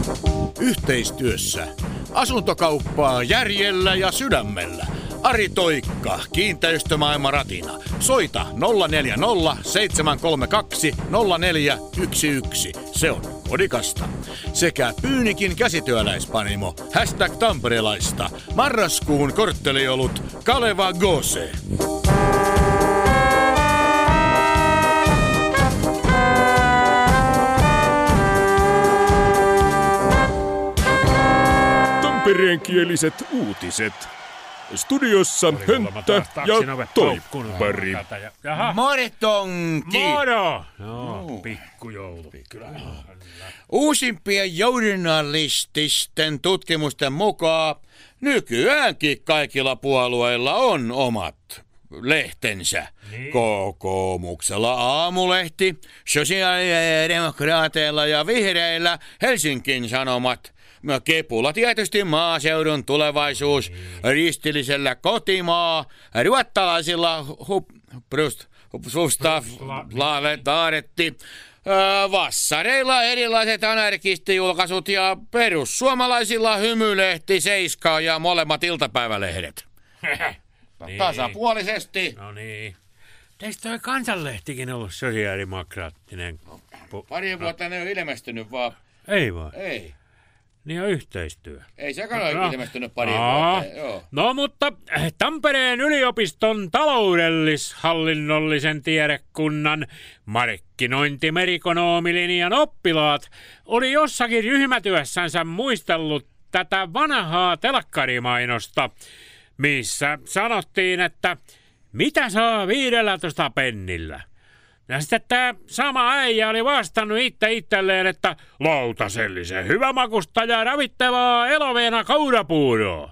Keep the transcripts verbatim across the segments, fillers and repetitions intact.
Yhteistyössä asuntokauppaa järjellä ja sydämellä. Ari Toikka, Kiinteistömaailma Ratina. Soita nolla neljä nolla seitsemän kolme kaksi nolla neljä yksi yksi. Se on kodikasta. Sekä Pyynikin käsityöläispanimo. Hashtag tamperelaista. Marraskuun kortteliolut Kaleva Gose. Tampereenkieliset uutiset. Studiossa Hönttä ja Toippari. Moritonki! Moro! No, pikkujoulu. Kyllä. Uusimpien journalististen tutkimusten mukaan nykyäänkin kaikilla puolueilla on omat lehtensä. Niin. Kokoomuksella Aamulehti, sosiaalidemokraateilla ja vihreillä Helsingin Sanomat. Kepulla tietysti maaseudun tulevaisuus, ristillisellä kotimaa, ruottalaisilla hup, brust, susta, laavet, taaretti, vassareilla erilaiset anarkistijulkaisut ja perussuomalaisilla hymylehti, Seiska ja molemmat iltapäivälehdet. Niin. Tasapuolisesti. No niin. Teistä toi Kansanlehtikin ollut sosiaalidemokraattinen? Pu- Pari vuotta ne on ilmestynyt vaan. Ei vaan? Ei. Niin on yhteistyö. Ei sekaan ole no. ilmestynyt pari Aa. vuotta. Joo. No mutta Tampereen yliopiston taloudellis-hallinnollisen tiedekunnan markkinointi-merikonomilinjan oppilaat oli jossakin ryhmätyössänsä muistellut tätä vanhaa telkkarimainosta, missä sanottiin, että mitä saa viidellätoista pennillä. Ja sitten tämä sama äijä oli vastannut itse itselleen, että lautasellisen hyvämakusta ja ravittavaa eloveena kaurapuuroa.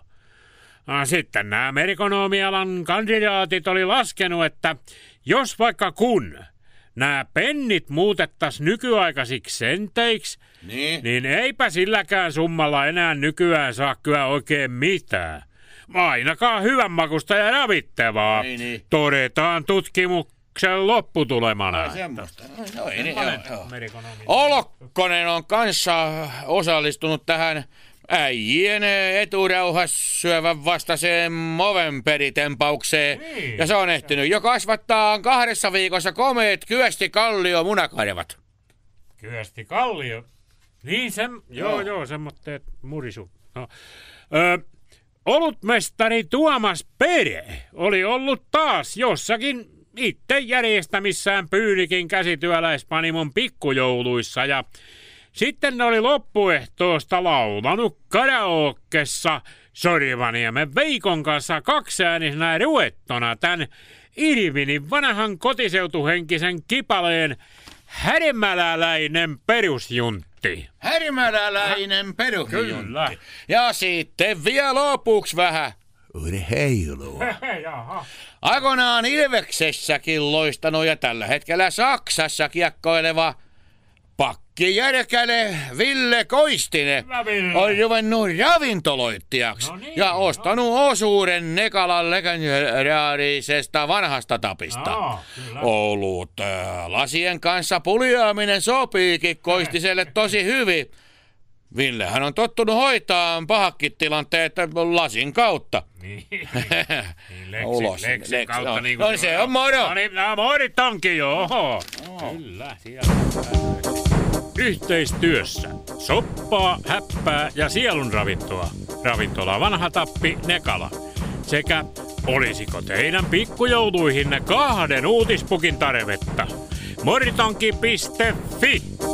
Sitten nämä merikonomialan kandidaatit oli laskenut, että jos vaikka kun nämä pennit muutettaisiin nykyaikaisiksi senteiksi, niin. niin eipä silläkään summalla enää nykyään saa kyllä oikein mitään. Ainakaan hyvänmakusta ja ravittavaa, niin, niin. todetaan tutkimuksessa. Sen lopputulemana. No, semmoista. No, ei, niin, Olokkonen on kanssa osallistunut tähän äijien eturauhas syövän vastaiseen movenperitempaukseen. Niin. Ja se on ehtinyt jo kasvattaa kahdessa viikossa komeet kyösti kallio munakarvat. Kyösti kallio? Niin, se, joo, joo, joo semmoitteet murisu. No, ö, olutmestari Tuomas Pere oli ollut taas jossakin itse järjestämissään Pyynikin käsityöläispanimon pikkujouluissa ja sitten ne oli loppuehtoosta laulanut karaokessa Sorivaniemen Veikon kanssa kaksiäänisenä ruettona tämän Irvinin vanhan kotiseutuhenkisen kipaleen Härmäläläinen perusjuntti. Härmäläläinen perusjuntti. Kyllä. Ja sitten vielä lopuksi vähän urheilua. Aikoinaan Ilveksessäkin loistanut ja tällä hetkellä Saksassa kiekkoileva pakkijärkäle Ville Koistinen on ruvennut ravintoloittajaksi no niin, ja ostanut no. osuuden Nekalan legendaarisesta vanhasta tapista. No, Olut äh, lasien kanssa puljaaminen sopiikin Koistiselle tosi hyvin. Villehän on tottunut hoitaa pahakin tilanteet lasin kautta. Niin, niin leksin, Ulos, leksin leks, kautta. No, niin no niin se on moro. No niin, no morit onkin jo, oho. Oh. Kyllä, siellä. Yhteistyössä soppaa, häppää ja sielunravintoa. Ravintola Vanha Tappi Nekala. Sekä olisiko teidän pikkujouluihinne kahden uutispukin tarvetta? moritonki piste fi